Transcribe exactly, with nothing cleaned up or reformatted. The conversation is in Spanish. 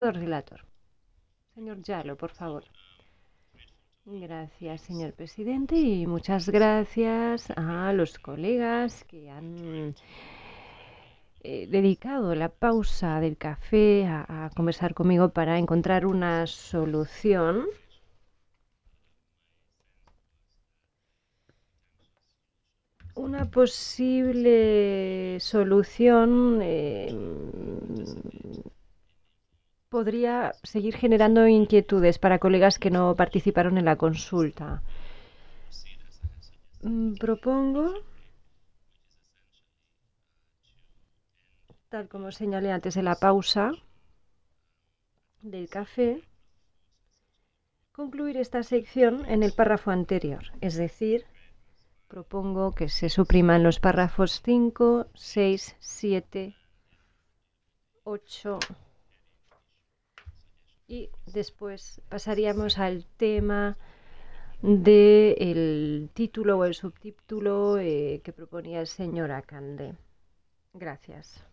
Relator. Señor Yalo, por favor. Gracias, señor presidente, y muchas gracias a los colegas que han eh, dedicado la pausa del café a, a conversar conmigo para encontrar una solución. Una posible solución eh, podría seguir generando inquietudes para colegas que no participaron en la consulta. Mm, Propongo, tal como señalé antes de la pausa del café, concluir esta sección en el párrafo anterior, es decir, propongo que se supriman los párrafos cinco, seis, siete, ocho y después pasaríamos al tema del título o el subtítulo eh, que proponía el señor Acande. Gracias.